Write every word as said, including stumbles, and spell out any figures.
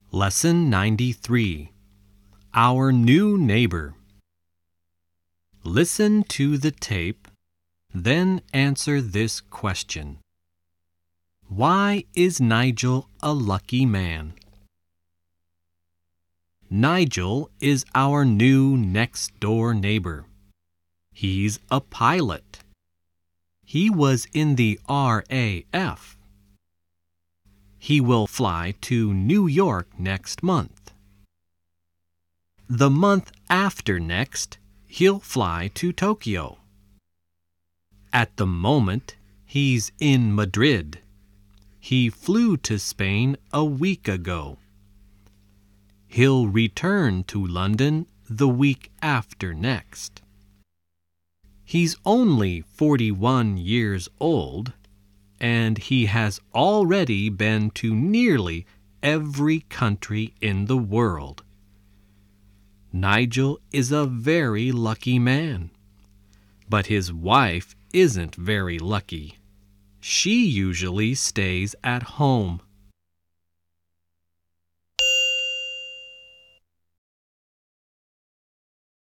Lesson ninety-three. Our New Neighbor. Listen to the tape, then answer this question. Why is Nigel a lucky man? Nigel is our new next-door neighbor. He's a pilot. He was in the R A F. He will fly to New York next month. The month after next, he'll fly to Tokyo. At the moment, he's in Madrid. He flew to Spain a week ago. He'll return to London the week after next. He's only forty-one years old, and he has already been to nearly every country in the world. Nigel is a very lucky man, but his wife isn't very lucky. She usually stays at home.